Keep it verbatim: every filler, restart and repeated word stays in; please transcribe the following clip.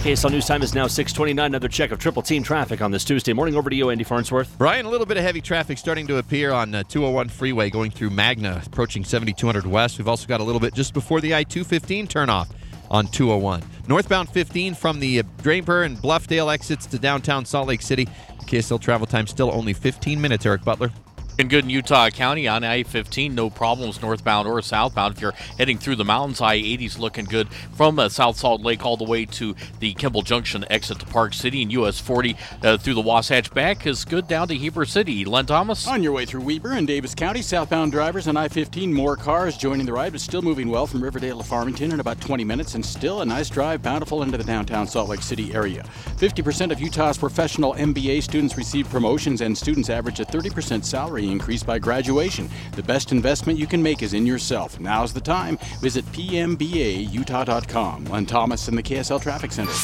K S L News Time is now six twenty-nine. Another check of Triple Team traffic on this Tuesday morning. Over to you, Andy Farnsworth. Brian, a little bit of heavy traffic starting to appear on uh, two oh one freeway going through Magna, approaching seventy-two hundred west. We've also got a little bit just before the I two fifteen turnoff on two oh one. Northbound fifteen from the uh, Draper and Bluffdale exits to downtown Salt Lake City. K S L travel time still only fifteen minutes, Eric Butler. And good in Utah County on I fifteen, no problems northbound or southbound. If you're heading through the mountains, I eighty's looking good from uh, South Salt Lake all the way to the Kimball Junction exit to Park City, and U S forty uh, through the Wasatch back is good down to Heber City. Len Thomas? On your way through Weber and Davis County, southbound drivers on I fifteen, more cars joining the ride, but still moving well from Riverdale to Farmington in about twenty minutes, and still a nice drive bountiful into the downtown Salt Lake City area. fifty percent of Utah's professional M B A students receive promotions, and students average a thirty percent salary increase by graduation. The best investment you can make is in yourself. Now's the time. Visit P M B A Utah dot com. Len Thomas in the K S L Traffic Center.